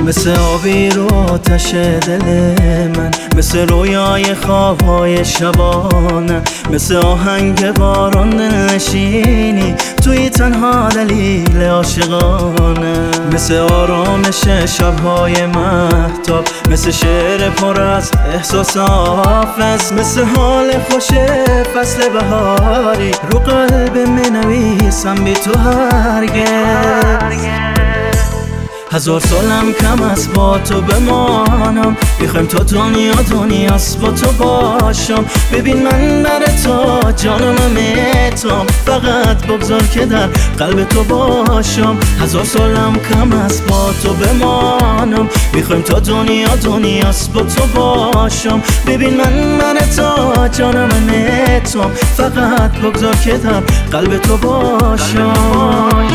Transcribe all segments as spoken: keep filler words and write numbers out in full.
مثل آبی رو آتش دل من، مثل رویای خوابهای شبانه، مثل آهنگ باران دلنشینی توی تنها دلیل عاشقانه، مثل آرامش شبهای مهتاب، مثل شعر پر از احساس حافظ، مثل حال خوش فصل بهاری رو قلب منویسم بی تو هرگز. هزار سالم کم است با تو بمانم، میخوایم تا دنیا دنیاست با تو باشم. ببین من برای تو جانم میتم، فقط بگذار که در قلب تو باشم. هزار سالم کم است با تو بمانم، میخوایم تا دنیا دنیاست با تو باشم. ببین من برای تو جانم میتم، فقط بگذار که در قلب تو باشم.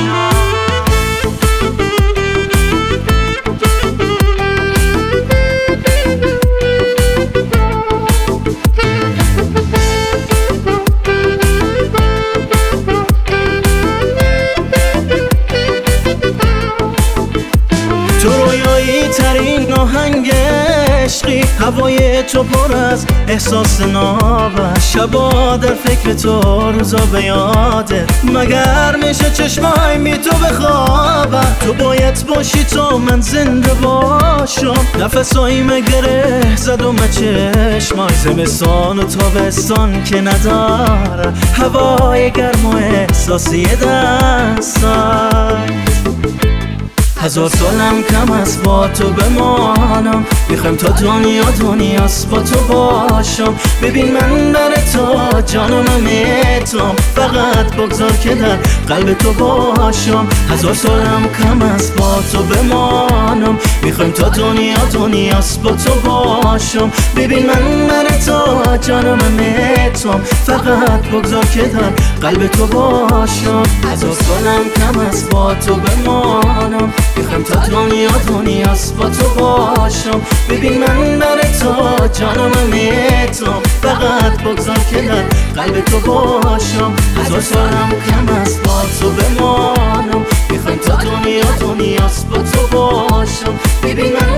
تو رویایی ترین آهنگ عشقی، هوای تو پر از احساس ناب، شبا در فکر تو روزا به یادت، مگر میشه چشمای می تو بخوابم. تو باید باشی تا من زنده باشم، نفسایی مگره زدم چشمای، زمستان و تابستان که نداره، هوای گرم و احساسی دستای. هزار سالم کم است با تو بمانم، میخوایم تا دنیا دنیاست با تو باشم. ببین من برای تو جانم میتم، فقط بگذار که در قلب تو باشم. هزار سالم کم است با تو بمانم، میخوایم تا دنیا دنیاست با تو باشم. ببین من برای تو جانم میتم، فقط بگذار که در قلب تو باشم. هزار سالم کم است با تو بمانم، میخوایم تا دنیا دنیاست با تو باشم. ببین من برای تو جانم میتم، فقط بگذار که در قلب تو باشم. هزار سالم کم است با تو بمانم، میخوایم تا دنیا دنیاست با تو باشم. ببین من